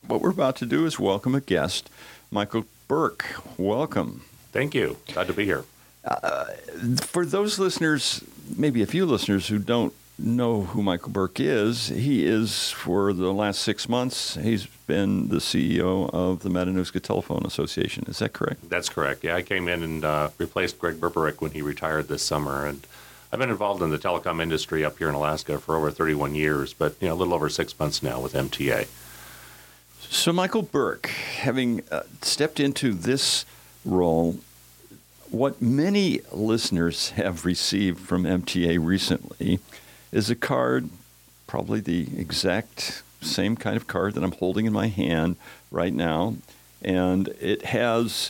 what we're about to do is welcome a guest, Michael Burke. Welcome. Thank you. Glad to be here. For those listeners, maybe a few listeners who don't know who Michael Burke is, he is, for the last 6 months, he's been the CEO of the Matanuska Telephone Association. Is that correct? That's correct. Yeah, I came in and replaced Greg Berberick when he retired this summer. And I've been involved in the telecom industry up here in Alaska for over 31 years, but a little over 6 months now with MTA. So Michael Burke, having stepped into this role, what many listeners have received from MTA recently is a card, probably the exact same kind of card that I'm holding in my hand right now, and it has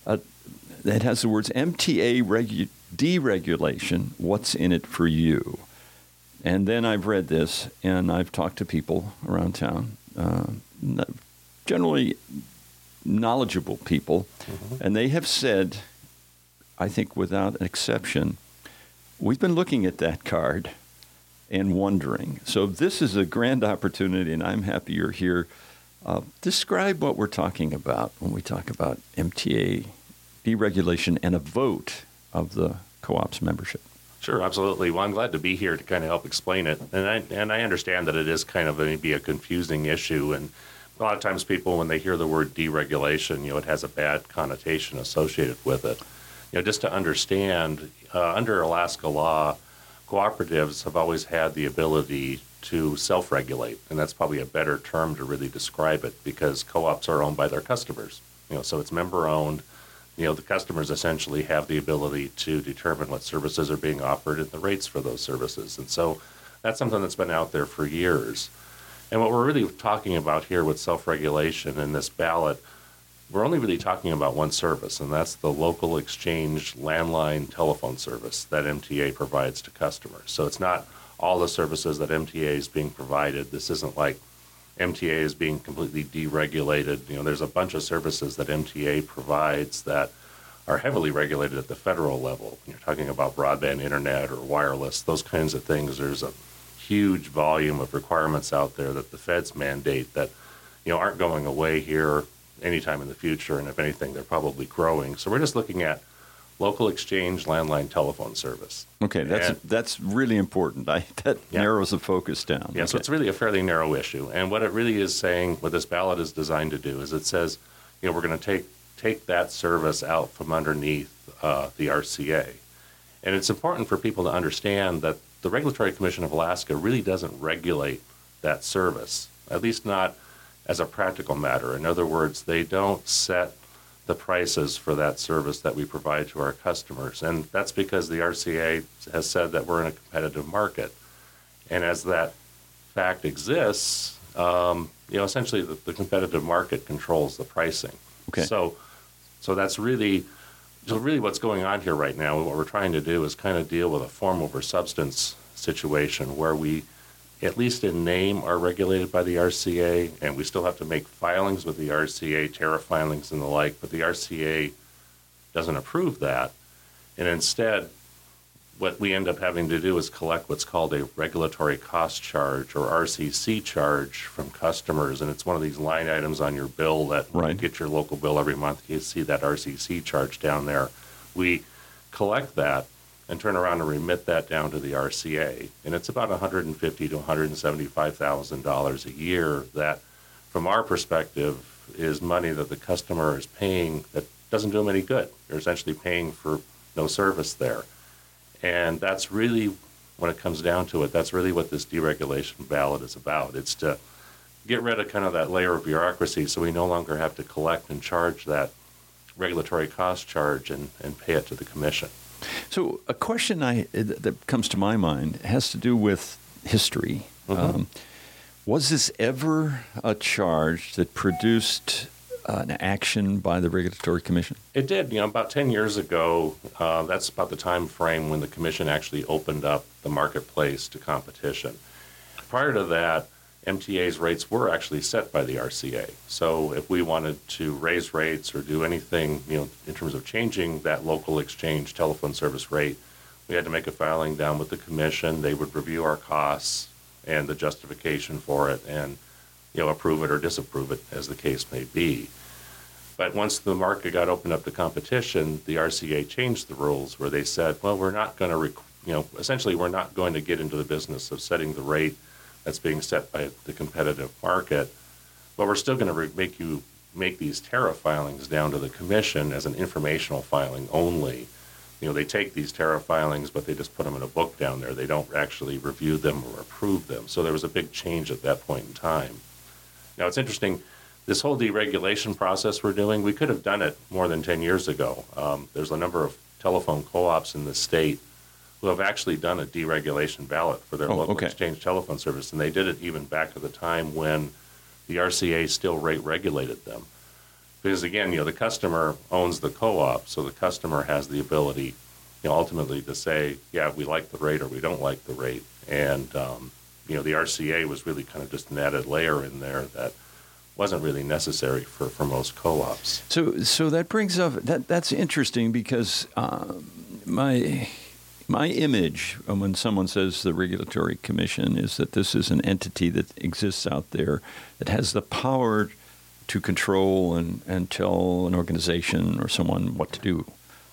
the words MTA deregulation. What's in it for you? And then I've read this, and I've talked to people around town, generally knowledgeable people, and they have said, I think without an exception, we've been looking at that card and wondering. So this is a grand opportunity, and I'm happy you're here. Describe what we're talking about when we talk about MTA deregulation and a vote of the co-op's membership. Sure, absolutely. Well, I'm glad to be here to kind of help explain it. And I understand that it is kind of maybe a confusing issue. And a lot of times people, when they hear the word deregulation, it has a bad connotation associated with it. Just to understand, under Alaska law, cooperatives have always had the ability to self-regulate, and that's probably a better term to really describe it, because co-ops are owned by their customers. So it's member-owned. The customers essentially have the ability to determine what services are being offered and the rates for those services. And so that's something that's been out there for years. And what we're really talking about here with self-regulation in this ballot, we're only really talking about one service, and that's the local exchange landline telephone service that MTA provides to customers. So it's not all the services that MTA is being provided. This isn't like MTA is being completely deregulated. There's a bunch of services that MTA provides that are heavily regulated at the federal level. You're talking about broadband internet or wireless, those kinds of things. There's a huge volume of requirements out there that the feds mandate that aren't going away here anytime in the future, and if anything, they're probably growing. So we're just looking at local exchange landline telephone service. Okay, that's really important. That narrows the focus down. Yeah, okay. So it's really a fairly narrow issue. And what it really is saying, what this ballot is designed to do, is it says, we're going to take that service out from underneath the RCA. And it's important for people to understand that the Regulatory Commission of Alaska really doesn't regulate that service, at least not as a practical matter. In other words, they don't set the prices for that service that we provide to our customers. And that's because the RCA has said that we're in a competitive market. And as that fact exists, essentially the competitive market controls the pricing. Okay. So that's really what's going on here right now. What we're trying to do is kind of deal with a form over substance situation where we, at least in name, are regulated by the RCA, and we still have to make filings with the RCA, tariff filings and the like, but the RCA doesn't approve that. And instead, what we end up having to do is collect what's called a regulatory cost charge, or RCC charge, from customers. And it's one of these line items on your bill that when you get your local bill every month, you see that RCC charge down there. We collect that and turn around and remit that down to the RCA. And it's about $150,000 to $175,000 a year that, from our perspective, is money that the customer is paying that doesn't do them any good. They're essentially paying for no service there. And that's really, when it comes down to it, that's really what this deregulation ballot is about. It's to get rid of kind of that layer of bureaucracy so we no longer have to collect and charge that regulatory cost charge and pay it to the commission. So a question that comes to my mind has to do with history. Was this ever a charge that produced an action by the Regulatory Commission? It did. About 10 years ago, that's about the time frame when the commission actually opened up the marketplace to competition. Prior to that, MTA's rates were actually set by the RCA. So if we wanted to raise rates or do anything, in terms of changing that local exchange telephone service rate, we had to make a filing down with the commission. They would review our costs and the justification for it, and approve it or disapprove it, as the case may be. But once the market got opened up to competition, the RCA changed the rules where they said, well, we're not going to, essentially we're not going to get into the business of setting the rate that's being set by the competitive market, but we're still going to make you make these tariff filings down to the commission as an informational filing only. They take these tariff filings, but they just put them in a book down there. They don't actually review them or approve them. So there was a big change at that point in time. Now, it's interesting. This whole deregulation process we're doing, we could have done it more than 10 years ago. There's a number of telephone co-ops in the state who have actually done a deregulation ballot for their local exchange telephone service, and they did it even back to the time when the RCA still rate regulated them. Because again, the customer owns the co-op, so the customer has the ability, ultimately to say, yeah, we like the rate or we don't like the rate. And, the RCA was really kind of just an added layer in there that wasn't really necessary for most co-ops. So that brings up that's interesting because my image when someone says the Regulatory Commission is that this is an entity that exists out there that has the power to control and tell an organization or someone what to do.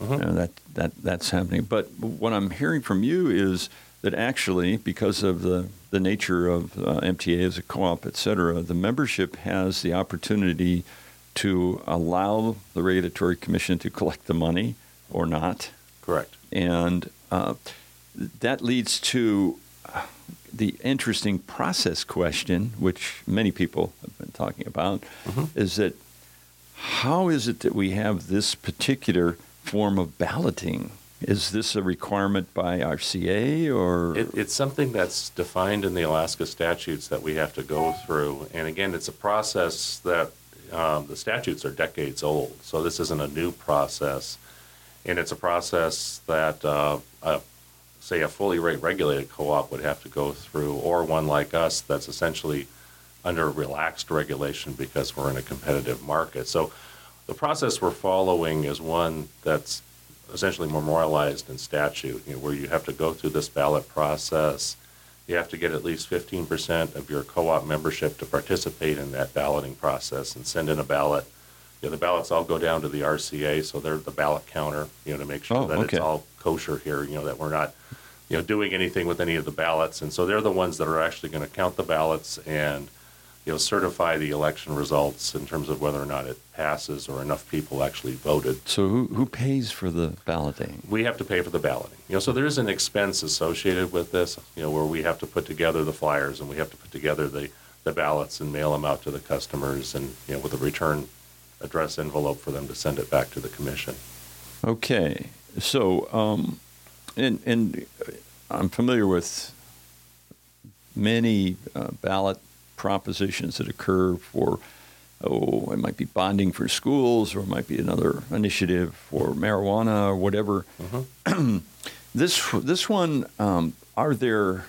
That's happening. But what I'm hearing from you is that actually, because of the nature of MTA as a co-op, et cetera, the membership has the opportunity to allow the Regulatory Commission to collect the money or not. Correct. And that leads to the interesting process question, which many people have been talking about, is that how is it that we have this particular form of balloting? Is this a requirement by RCA or? It's something that's defined in the Alaska statutes that we have to go through. And again, it's a process that the statutes are decades old. So this isn't a new process. And it's a process that, say, a fully rate regulated co-op would have to go through, or one like us that's essentially under relaxed regulation because we're in a competitive market. So the process we're following is one that's essentially memorialized in statute, where you have to go through this ballot process. You have to get at least 15% of your co-op membership to participate in that balloting process and send in a ballot. The ballots all go down to the RCA, so they're the ballot counter, to make sure that it's all kosher here, that we're not, doing anything with any of the ballots. And so they're the ones that are actually going to count the ballots and, certify the election results in terms of whether or not it passes or enough people actually voted. So who pays for the balloting? We have to pay for the balloting. So there is an expense associated with this, where we have to put together the flyers and we have to put together the ballots and mail them out to the customers and, with a return address envelope for them to send it back to the commission. Okay. So, and I'm familiar with many ballot propositions that occur for, it might be bonding for schools, or it might be another initiative for marijuana or whatever. This one, are there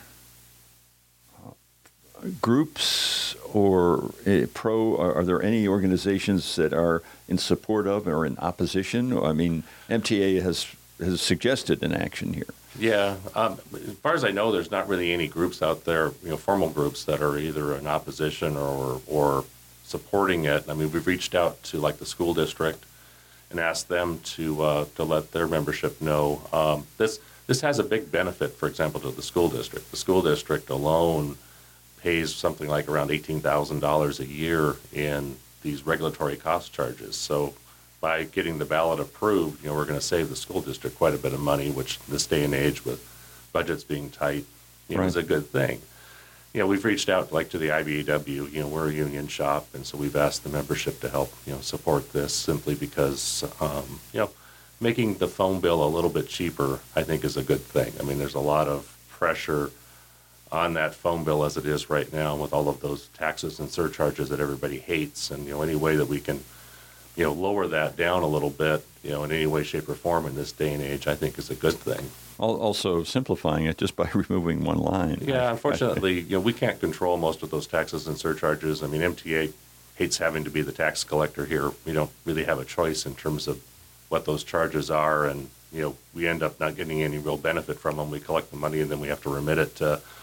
groups or are there any organizations that are in support of or in opposition? I mean, MTA has suggested an action here. Yeah. As far as I know, there's not really any groups out there, formal groups that are either in opposition or supporting it. I mean, we've reached out to like the school district and asked them to let their membership know. This has a big benefit, for example, to the school district. The school district alone pays something like around $18,000 a year in these regulatory cost charges. So by getting the ballot approved, we're going to save the school district quite a bit of money, which this day and age with budgets being tight, is a good thing. We've reached out like to the IBEW, we're a union shop, and so we've asked the membership to help, support this simply because, making the phone bill a little bit cheaper, I think, is a good thing. I mean, there's a lot of pressure on that phone bill as it is right now with all of those taxes and surcharges that everybody hates, and, any way that we can lower that down a little bit, in any way, shape, or form in this day and age, I think is a good thing. Also simplifying it just by removing one line. Yeah, unfortunately, we can't control most of those taxes and surcharges. I mean, MTA hates having to be the tax collector here. We don't really have a choice in terms of what those charges are, and, we end up not getting any real benefit from them. We collect the money, and then we have to remit it to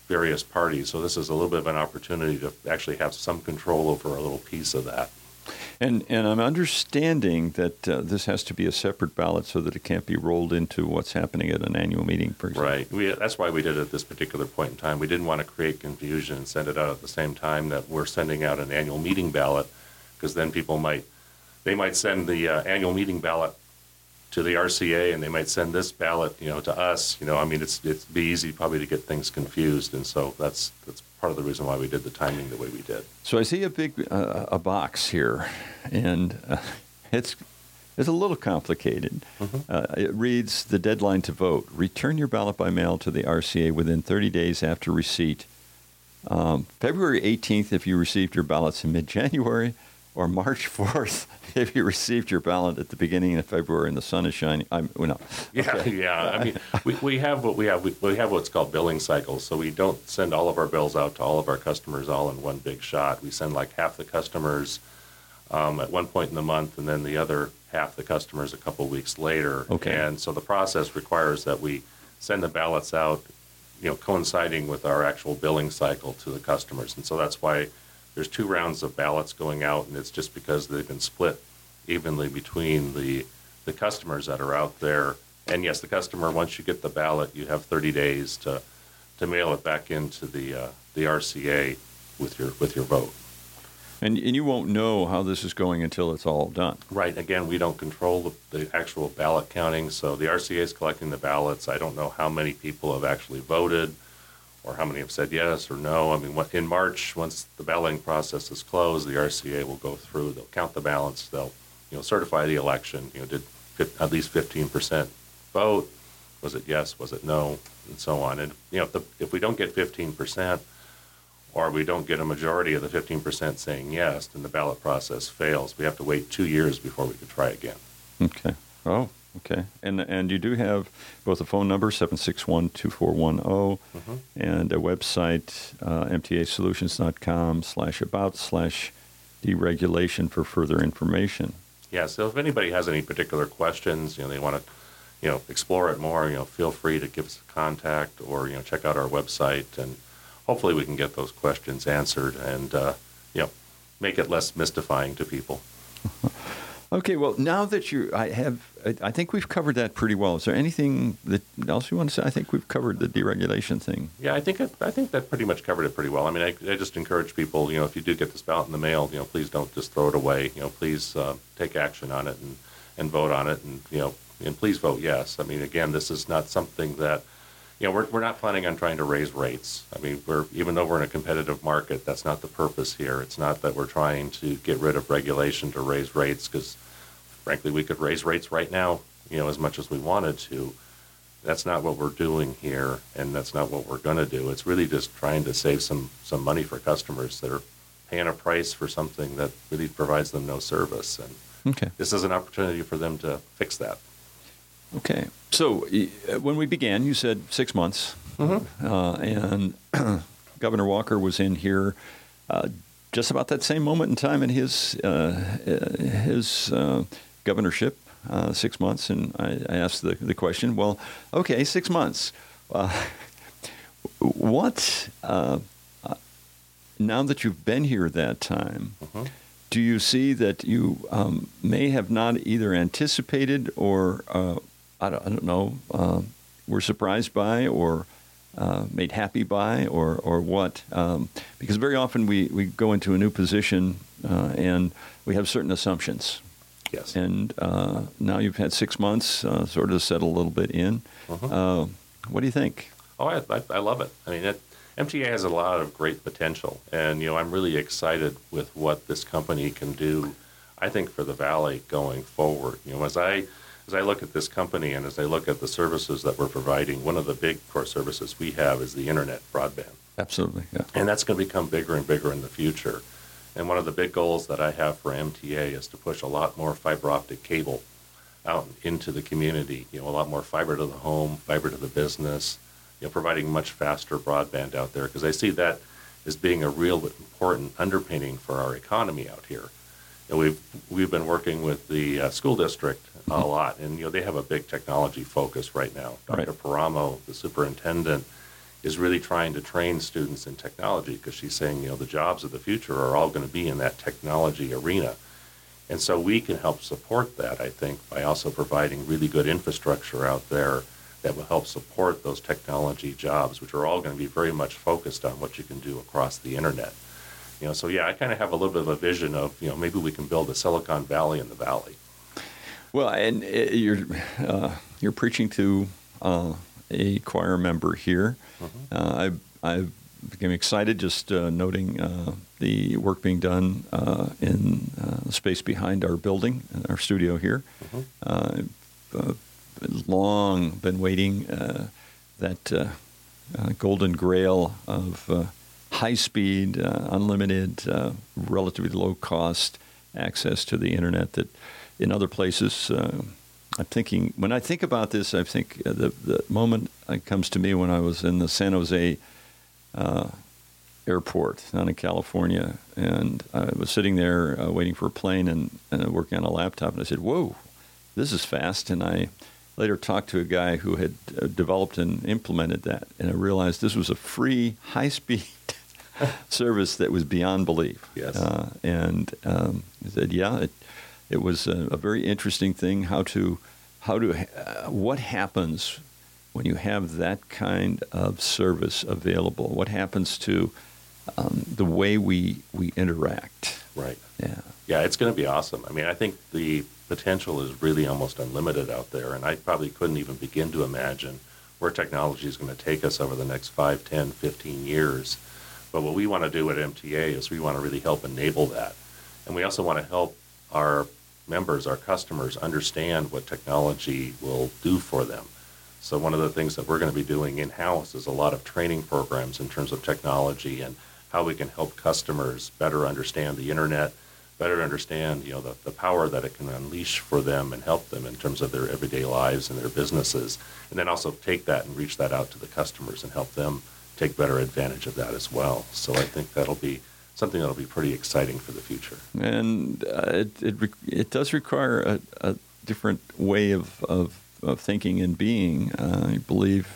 various parties. So this is a little bit of an opportunity to actually have some control over a little piece of that. And I'm understanding that this has to be a separate ballot so that it can't be rolled into what's happening at an annual meeting, for example. Right. That's why we did it at this particular point in time. We didn't want to create confusion and send it out at the same time that we're sending out an annual meeting ballot, because then people might send the annual meeting ballot to the RCA, and they might send this ballot, to us. I mean, it'd be easy probably to get things confused, and so that's part of the reason why we did the timing the way we did. So I see a big a box here, and it's a little complicated. Mm-hmm. It reads, the deadline to vote. Return your ballot by mail to the RCA within 30 days after receipt. February 18th if you received your ballots in mid-January, or March 4th if you received your ballot at the beginning of February and the sun is shining. Yeah. I mean, we have what we have. We have what's called billing cycles. So we don't send all of our bills out to all of our customers all in one big shot. We send like half the customers at one point in the month, and then the other half the customers a couple of weeks later. Okay. And so the process requires that we send the ballots out, coinciding with our actual billing cycle to the customers. And so that's why there's 2 rounds of ballots going out, and it's just because they've been split evenly between the customers that are out there. And yes, the customer, once you get the ballot, you have 30 days to mail it back into the RCA with your vote. And you won't know how this is going until it's all done. Right. Again, we don't control the actual ballot counting, so the RCA is collecting the ballots. I don't know how many people have actually voted, or how many have said yes or no. I mean, in March, once the balloting process is closed, the RCA will go through. They'll count the ballots. They'll, certify the election. Did at least 15% vote? Was it yes? Was it no? And so on. And if we don't get 15%, or we don't get a majority of the 15% saying yes, then the ballot process fails. We have to wait 2 years before we could try again. Okay. Oh. Okay, and you do have both a phone number, 761-2410, and a website, mtasolutions.com/about/deregulation for further information. Yeah, so if anybody has any particular questions, they want to, explore it more, feel free to give us a contact or, check out our website, and hopefully we can get those questions answered and, make it less mystifying to people. Okay, well, now that I think we've covered that pretty well. Is there anything else you want to say? I think we've covered the deregulation thing. Yeah, I think that pretty much covered it pretty well. I mean, I just encourage people, if you do get this ballot in the mail, please don't just throw it away. Please take action on it and vote on it, and and please vote yes. I mean, again, this is not something that we're not planning on trying to raise rates. I mean, even though we're in a competitive market, that's not the purpose here. It's not that we're trying to get rid of regulation to raise rates, because frankly, we could raise rates right now, as much as we wanted to. That's not what we're doing here, and that's not what we're going to do. It's really just trying to save some money for customers that are paying a price for something that really provides them no service. And This is an opportunity for them to fix that. Okay. So when we began, you said 6 months, and Governor Walker was in here just about that same moment in time in his governorship, 6 months, and I asked the question, well, okay, 6 months. What, now that you've been here that time, do you see that you may have not either anticipated or I don't know, were surprised by or made happy by or what? Because very often we go into a new position and we have certain assumptions. Yes. And now you've had 6 months sort of settle a little bit in. What do you think? Oh, I love it. I mean, MTA has a lot of great potential, and I'm really excited with what this company can do, I think, for the Valley going forward. As I look at this company and as I look at the services that we're providing, one of the big core services we have is the internet broadband. Absolutely, yeah. And that's going to become bigger and bigger in the future. And one of the big goals that I have for MTA is to push a lot more fiber optic cable out into the community, a lot more fiber to the home, fiber to the business, providing much faster broadband out there, because I see that as being a real important underpinning for our economy out here. We've been working with the school district a lot, and they have a big technology focus right now. Dr. Paramo, the superintendent, is really trying to train students in technology, because she's saying, the jobs of the future are all going to be in that technology arena. And so we can help support that, I think, by also providing really good infrastructure out there that will help support those technology jobs, which are all going to be very much focused on what you can do across the internet. So yeah, I kind of have a little bit of a vision of, maybe we can build a Silicon Valley in the Valley. Well, and you're preaching to a choir member here. I've become excited just noting the work being done in the space behind our building, our studio here. I've long been waiting that golden grail of high-speed, unlimited, relatively low-cost access to the internet that in other places, I'm thinking, when I think about this, I think the moment that comes to me when I was in the San Jose airport down in California, and I was sitting there waiting for a plane and working on a laptop, and I said, whoa, this is fast. And I later talked to a guy who had developed and implemented that, and I realized this was a free, high-speed service that was beyond belief. Yes. And he said, yeah, it was a very interesting thing. What happens when you have that kind of service available? What happens to the way we interact? Right. Yeah. Yeah, it's going to be awesome. I mean, I think the potential is really almost unlimited out there, and I probably couldn't even begin to imagine where technology is going to take us over the next 5, 10, 15 years. But what we want to do at MTA is we want to really help enable that. And we also want to help our members, our customers, understand what technology will do for them. So one of the things that we're going to be doing in-house is a lot of training programs in terms of technology and how we can help customers better understand the internet, better understand, the power that it can unleash for them and help them in terms of their everyday lives and their businesses. And then also take that and reach that out to the customers and help them take better advantage of that as well. So I think that'll be something that'll be pretty exciting for the future. And it does require a different way of thinking and being. I believe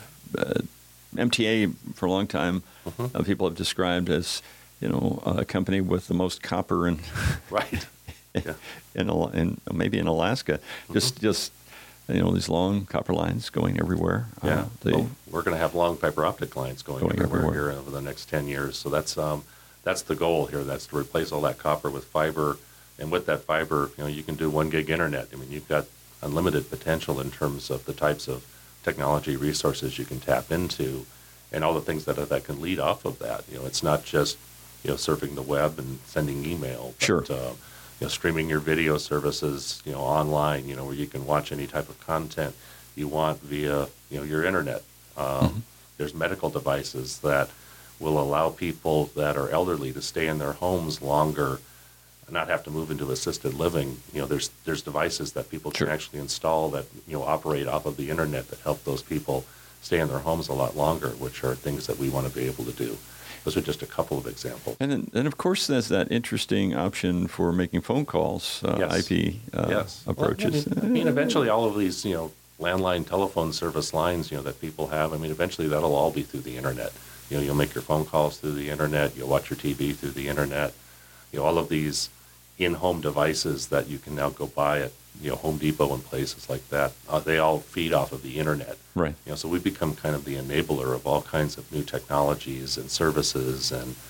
MTA for a long time people have described as a company with the most copper in right, yeah. in maybe in Alaska. Just these long copper lines going everywhere. Yeah, we're going to have long fiber optic lines going everywhere here over the next 10 years. So that's the goal here. That's to replace all that copper with fiber. And with that fiber, you can do 1 gig internet. I mean, you've got unlimited potential in terms of the types of technology resources you can tap into and all the things that can lead off of that. It's not just, surfing the web and sending email. But, sure. Streaming your video services, online, where you can watch any type of content you want via, your internet. There's medical devices that will allow people that are elderly to stay in their homes longer, not have to move into assisted living. There's devices that people can actually install that, operate off of the internet that help those people stay in their homes a lot longer, which are things that we want to be able to do. Those are just a couple of examples. And of course, there's that interesting option for making phone calls, yes. IP approaches. Well, I mean, eventually all of these, landline telephone service lines, that people have, eventually that'll all be through the internet. You'll make your phone calls through the internet. You'll watch your TV through the internet. All of these in-home devices that you can now go buy at, Home Depot and places like that, they all feed off of the internet. Right. So we've become kind of the enabler of all kinds of new technologies and services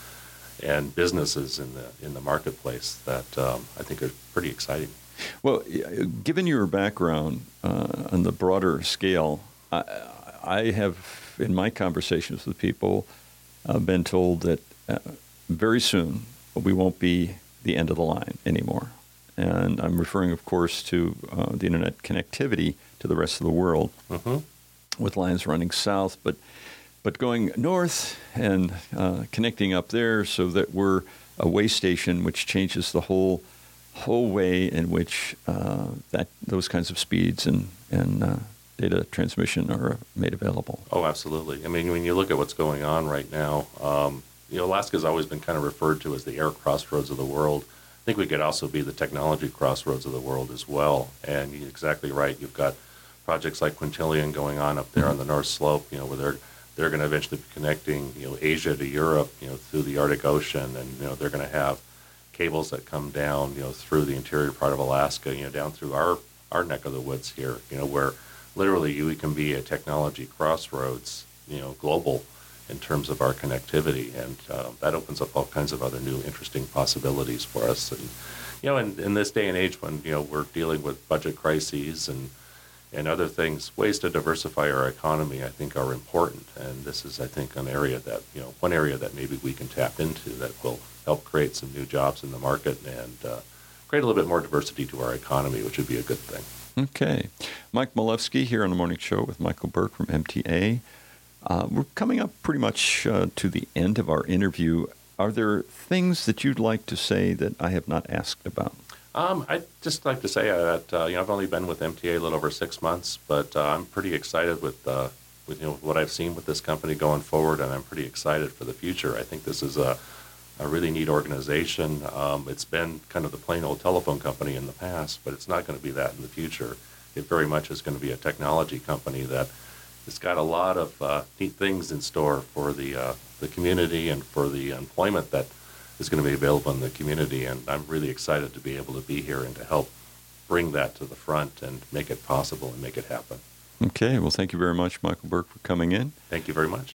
and businesses in the marketplace that I think are pretty exciting. Well, given your background on the broader scale, I have, in my conversations with people, been told that very soon we won't be the end of the line anymore. And I'm referring, of course, to the internet connectivity to the rest of the world, with lines running south, but going north and connecting up there so that we're a way station, which changes the whole way in which those kinds of speeds and data transmission are made available. Oh, absolutely. I mean, when you look at what's going on right now, Alaska's always been kind of referred to as the air crossroads of the world. I think we could also be the technology crossroads of the world as well. And you're exactly right. You've got projects like Quintillion going on up there on the North Slope, where they're going to eventually be connecting, Asia to Europe, through the Arctic Ocean, and they're going to have cables that come down, through the interior part of Alaska, down through our neck of the woods here, where literally we can be a technology crossroads, global in terms of our connectivity, and that opens up all kinds of other new interesting possibilities for us. And in this day and age when we're dealing with budget crises and other things, ways to diversify our economy, I think, are important. And this is, I think, one area that maybe we can tap into that will help create some new jobs in the market and create a little bit more diversity to our economy, which would be a good thing. Okay. Mike Milewski here on the Morning Show with Michael Burke from MTA. We're coming up pretty much to the end of our interview. Are there things that you'd like to say that I have not asked about? I'd just like to say that I've only been with MTA a little over 6 months, but I'm pretty excited with what I've seen with this company going forward, and I'm pretty excited for the future. I think this is a really neat organization. It's been kind of the plain old telephone company in the past, but it's not going to be that in the future. It very much is going to be a technology company that has got a lot of neat things in store for the community and for the employment that is going to be available in the community. And I'm really excited to be able to be here and to help bring that to the front and make it possible and make it happen. Okay. Well, thank you very much, Michael Burke, for coming in. Thank you very much.